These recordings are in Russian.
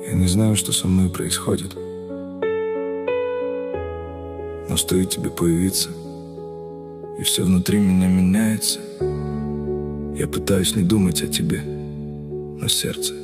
Я не знаю, что со мной происходит, но стоит тебе появиться, и все внутри меня меняется. Я пытаюсь не думать о тебе, но сердце,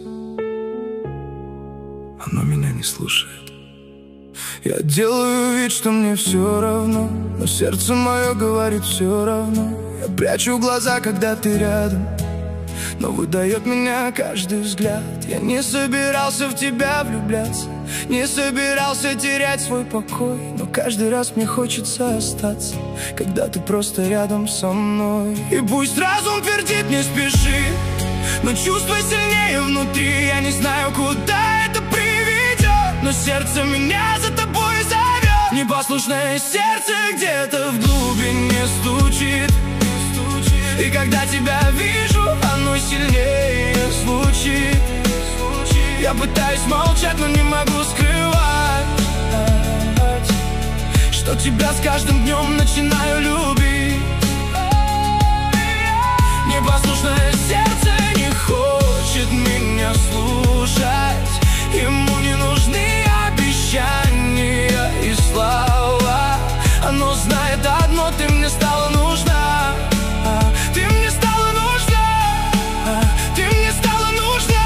оно меня не слушает. Я делаю вид, что мне все равно, но сердце мое говорит все равно. Я прячу глаза, когда ты рядом, но выдает меня каждый взгляд. Я не собирался в тебя влюбляться, не собирался терять свой покой, но каждый раз мне хочется остаться, когда ты просто рядом со мной. И пусть разум твердит не спеши, но чувство сильнее внутри. Я не знаю, куда это приведет, но сердце меня за тобой зовет. Непослушное сердце где-то в глубине стучит, и когда тебя вижу, оно сильнее звучит. Я пытаюсь молчать, но не могу скрывать, что тебя с каждым днем начинаю любить. Непослушное сердце не хочет меня слушать. Ему не нужны обещания и слова. Оно знает одно: ты мне стала нужна. Ты мне стала нужна. Ты мне стала нужна.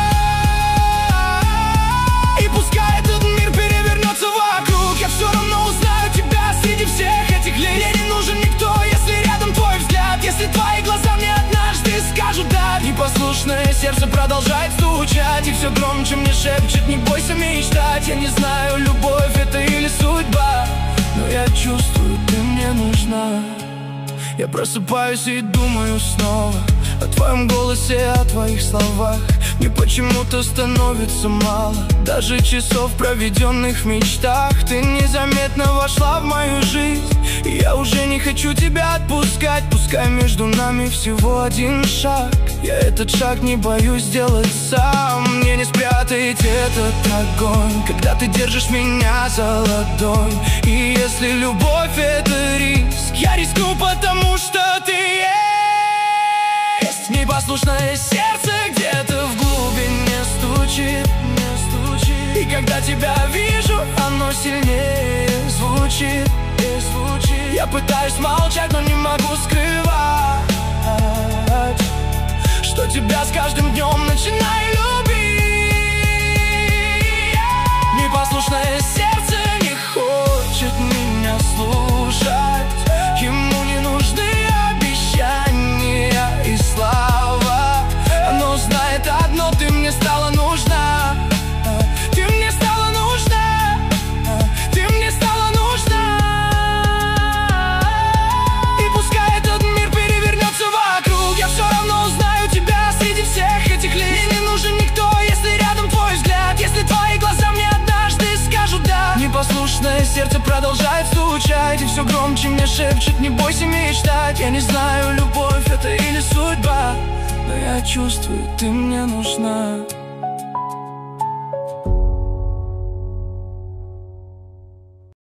И пускай этот мир перевернется вокруг, я все равно узнаю тебя среди всех этих лиц. Мне не нужен никто, если рядом твой взгляд, если твои глаза мне однажды скажут да. Непослушное сердце продолжает стучать, и все громче мне шепчет: не бойся мечтать. Я не знаю, любовь это или судьба, но я чувствую, ты мне нужна. Я просыпаюсь и думаю снова о твоем голосе, о твоих словах. Мне почему-то становится мало даже часов, проведенных в мечтах. Ты незаметно вошла в мою жизнь, и я уже не хочу тебя отпускать. Пускай между нами всего один шаг, я этот шаг не боюсь сделать сам. Мне не спрятать этот огонь, когда ты держишь меня за ладонь. И если любовь это риск, я рискну, потому что ты есть. Непослушное сердце где-то в глубине стучит, и когда тебя вижу, оно сильнее звучит. Я пытаюсь молчать, но не могу скрывать, что тебя с каждым днем начинаю любить. Непослушное сердце не хочет меня слушать. Ему не нужны обещания и слова. Оно знает одно: ты мне стала нужна. Ты мне стала нужна. Ты мне стала нужна. И пускай этот мир перевернется вокруг, я все равно узнаю тебя среди всех этих лиц. Мне не нужен никто, если рядом твой взгляд, если твои глаза мне однажды скажут да. Непослушное сердце продолжает стучать, и все громче мне шепчет: не бойся мечтать. Я не знаю, любовь это или судьба, но я чувствую, ты мне нужна.